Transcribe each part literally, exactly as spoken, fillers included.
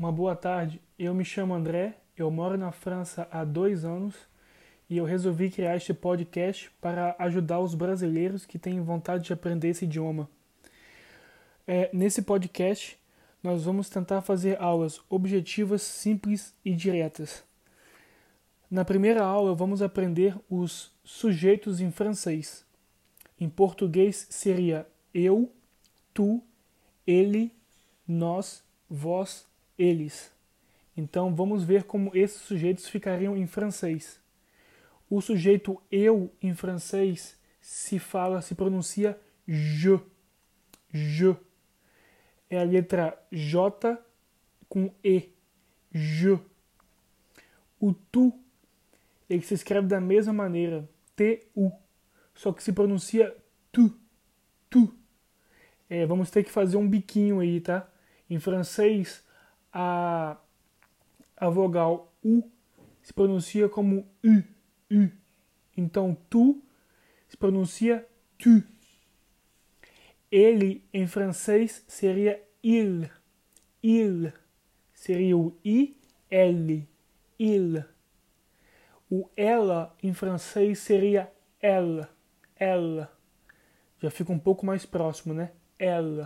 Uma boa tarde, eu me chamo André, eu moro na França há dois anos e eu resolvi criar este podcast para ajudar os brasileiros que têm vontade de aprender esse idioma. É, nesse podcast, nós vamos tentar fazer aulas objetivas, simples e diretas. Na primeira aula, vamos aprender os sujeitos em francês. Em português seria eu, tu, ele, nós, vós, eles. Então vamos ver como esses sujeitos ficariam em francês. O sujeito eu em francês se fala, se pronuncia je. Je. É a letra J com E. Je. O tu, ele se escreve da mesma maneira, T U, só que se pronuncia tu. Tu. É, vamos ter que fazer um biquinho aí, tá? Em francês, a, a vogal U se pronuncia como U. U. Então, tu se pronuncia tu. Ele, em francês, seria il. Il. Seria o I, L. Il. O ela, em francês, seria ela. Ela. Já fica um pouco mais próximo, né? Ela.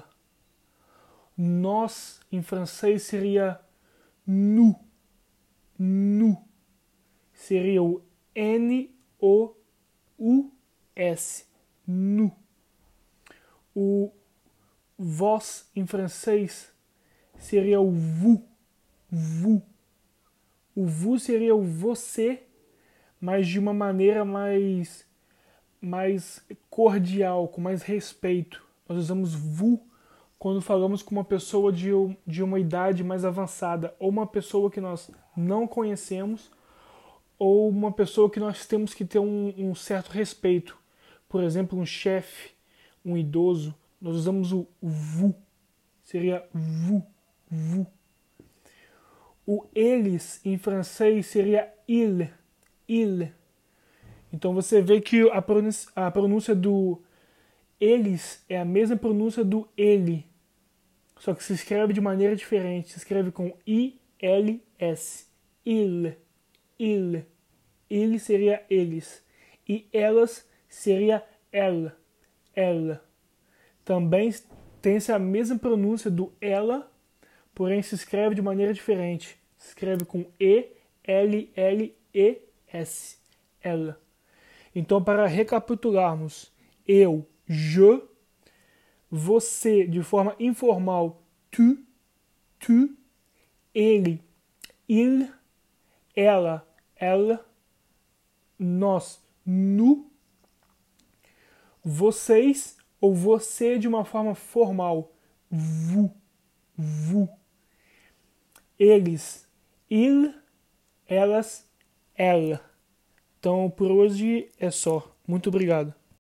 Nós, em francês, seria nous. Nous. Seria o N O U S. Nous. O vós, em francês, seria o vous. Vous. O vous seria o você, mas de uma maneira mais, mais cordial, com mais respeito. Nós usamos vous quando falamos com uma pessoa de, de uma idade mais avançada, ou uma pessoa que nós não conhecemos, ou uma pessoa que nós temos que ter um, um certo respeito. Por exemplo, um chefe, um idoso, nós usamos o vous. Seria vous, vous. O eles, em francês, seria il, il. Então você vê que a pronúncia, a pronúncia do eles é a mesma pronúncia do ele, só que se escreve de maneira diferente. Se escreve com I L S. Il. Il. Ele seria eles. E elas seria ela. Ela. Também tem-se a mesma pronúncia do ela, porém se escreve de maneira diferente. Se escreve com E L L E S. Ela. Então, para recapitularmos, eu, je, você, de forma informal, tu, tu, ele, il, ela, ela, nós, nous, vocês ou você de uma forma formal, vous, vous, eles, il, elas, ela. Então, por hoje é só. Muito obrigado.